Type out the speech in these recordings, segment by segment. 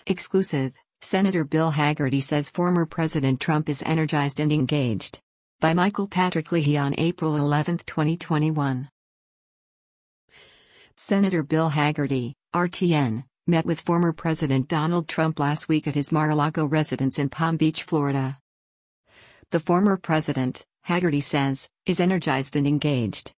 Exclusive, Senator Bill Hagerty says former President Trump is energized and engaged. By Michael Patrick Leahy on April 11, 2021. Senator Bill Hagerty, RTN, met with former President Donald Trump last week at his Mar-a-Lago residence in Palm Beach, Florida. The former president, Hagerty says, is energized and engaged.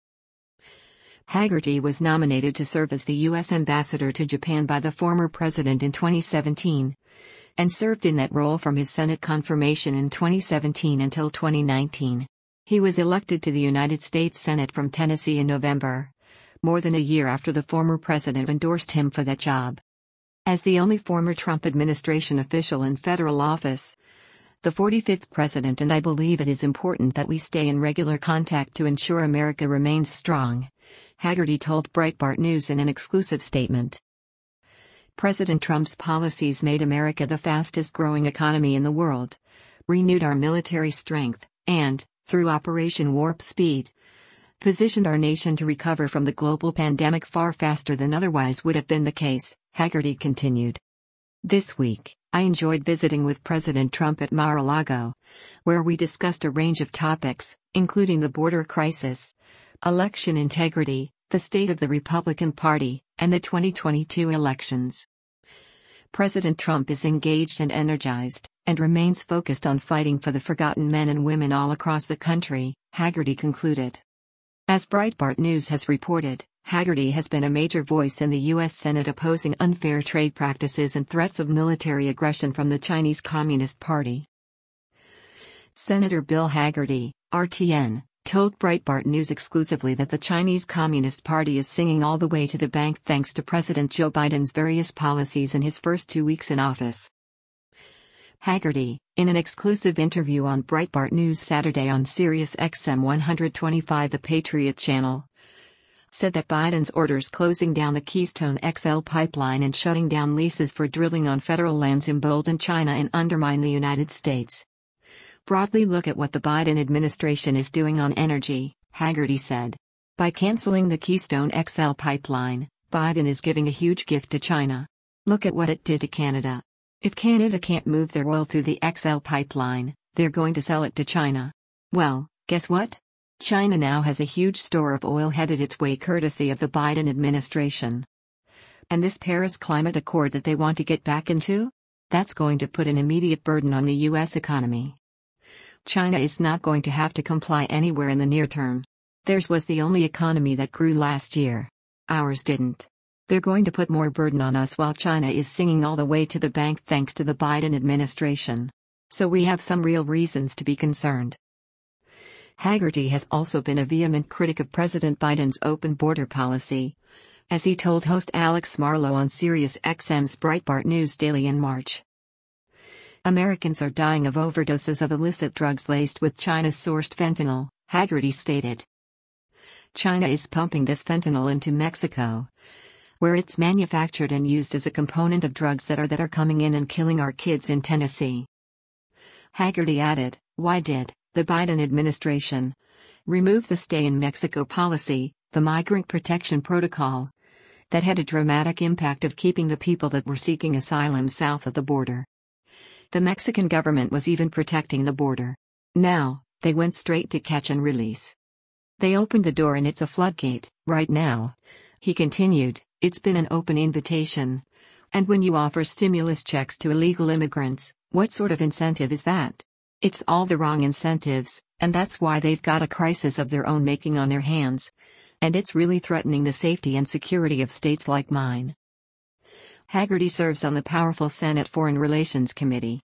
Hagerty was nominated to serve as the U.S. ambassador to Japan by the former president in 2017, and served in that role from his Senate confirmation in 2017 until 2019. He was elected to the United States Senate from Tennessee in November, more than a year after the former president endorsed him for that job. As the only former Trump administration official in federal office, the 45th president, and I believe it is important that we stay in regular contact to ensure America remains strong, Hagerty told Breitbart News in an exclusive statement. President Trump's policies made America the fastest-growing economy in the world, renewed our military strength, and, through Operation Warp Speed, positioned our nation to recover from the global pandemic far faster than otherwise would have been the case, Hagerty continued. This week, I enjoyed visiting with President Trump at Mar-a-Lago, where we discussed a range of topics, including the border crisis, election integrity, the state of the Republican Party, and the 2022 elections. President Trump is engaged and energized, and remains focused on fighting for the forgotten men and women all across the country, Hagerty concluded. As Breitbart News has reported, Hagerty has been a major voice in the U.S. Senate opposing unfair trade practices and threats of military aggression from the Chinese Communist Party. Senator Bill Hagerty, RTN, told Breitbart News exclusively that the Chinese Communist Party is singing all the way to the bank thanks to President Joe Biden's various policies in his first 2 weeks in office. Hagerty, in an exclusive interview on Breitbart News Saturday on Sirius XM 125 The Patriot Channel, said that Biden's orders closing down the Keystone XL pipeline and shutting down leases for drilling on federal lands embolden China and undermine the United States. Broadly look at what the Biden administration is doing on energy, Hagerty said. By canceling the Keystone XL pipeline, Biden is giving a huge gift to China. Look at what it did to Canada. If Canada can't move their oil through the XL pipeline, they're going to sell it to China. Well, guess what? China now has a huge store of oil headed its way courtesy of the Biden administration. And this Paris Climate Accord that they want to get back into? That's going to put an immediate burden on the U.S. economy. China is not going to have to comply anywhere in the near term. Theirs was the only economy that grew last year. Ours didn't. They're going to put more burden on us while China is singing all the way to the bank thanks to the Biden administration. So we have some real reasons to be concerned. Hagerty has also been a vehement critic of President Biden's open border policy, as he told host Alex Marlow on Sirius XM's Breitbart News Daily in March. Americans are dying of overdoses of illicit drugs laced with China-sourced fentanyl, Hagerty stated. China is pumping this fentanyl into Mexico, where it's manufactured and used as a component of drugs that are coming in and killing our kids in Tennessee. Hagerty added, why did the Biden administration remove the Stay in Mexico policy, the migrant protection protocol, that had a dramatic impact of keeping the people that were seeking asylum south of the border? The Mexican government was even protecting the border. Now, they went straight to catch and release. They opened the door and it's a floodgate. Right now, he continued, it's been an open invitation. And when you offer stimulus checks to illegal immigrants, what sort of incentive is that? It's all the wrong incentives, and that's why they've got a crisis of their own making on their hands. And it's really threatening the safety and security of states like mine. Hagerty serves on the powerful Senate Foreign Relations Committee.